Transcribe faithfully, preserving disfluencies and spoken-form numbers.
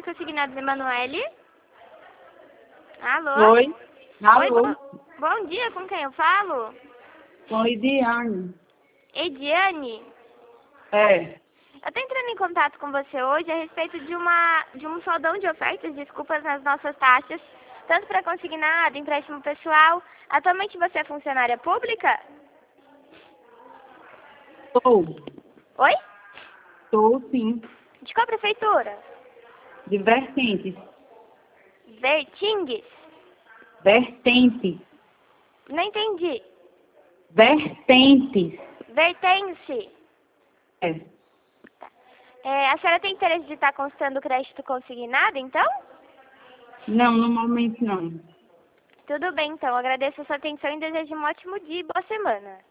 Banco Consignado de Emanuele? Alô? Oi. Oi, Alô. bo- bom dia, com quem eu falo? Oi, Diane. Ediane? É. Eu estou entrando em contato com você hoje a respeito de, uma, de um soldão de ofertas, desculpas, nas nossas taxas, tanto para consignado, empréstimo pessoal. Atualmente você é funcionária pública? Estou. Oi? Estou, sim. De qual prefeitura? De vertentes. Vertingues? Vertentes. Não entendi. Vertentes. Vertence? É. É, a senhora tem interesse de estar constando o crédito consignado, então? Não, no momento não. Tudo bem, então. Agradeço a sua atenção e desejo um ótimo dia e boa semana.